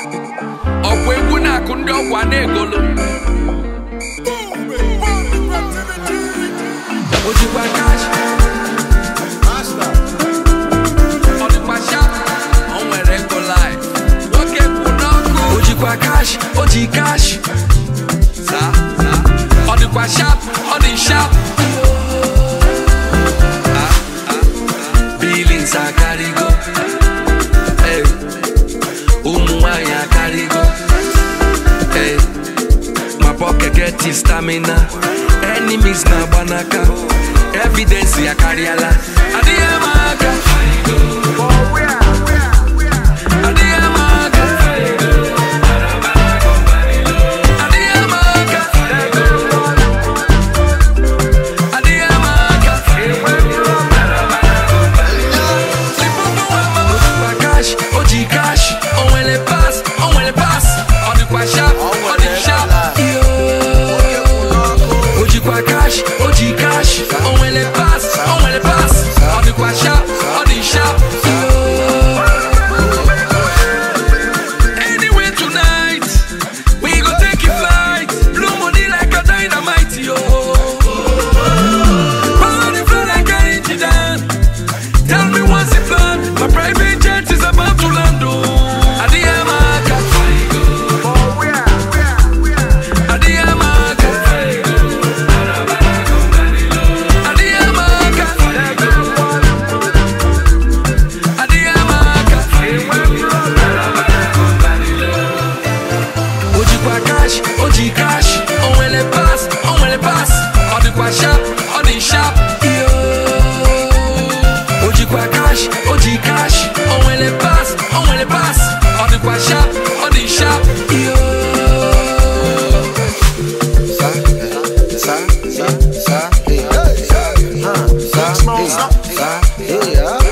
Okwe na kundi okwa negolo. Ojikwa cash. Ojikwa sharp. Onwere go live. Woke punoko. Ojikwa cash. Oji cash. Sa. Ojikwa sharp. Odi sharp. Billings a carry go. Hey. Umuaya carry go. Hey. My pocket get his stamina. Enemies na banaka. Evidence ya carry ala. Adiyamaga. Adiyamaga. Adiyamaga. Adiyamaga. Ojikwa cash, oji cash. On le pass. Ojikwa sharp, odi sharp. Ojikwa cash, oji cash. On le pass. Ojikwa sharp, odi sharp. Anyway tonight, we go take a flight. Blow money like a dynamite, yo. Power the flow like an engine down. Tell me what's the plan. My private jet is about to land. Adiyamaga. Adiyamaga. Adiyamaga. Adiyamaga. Ojikwa cash, oji cash. On le pass. Ojikwa sharp, odi sharp. Ojikwa cash, oji cash. On le pass. Ojikwa sharp, odi sharp. Sa, hey, hey,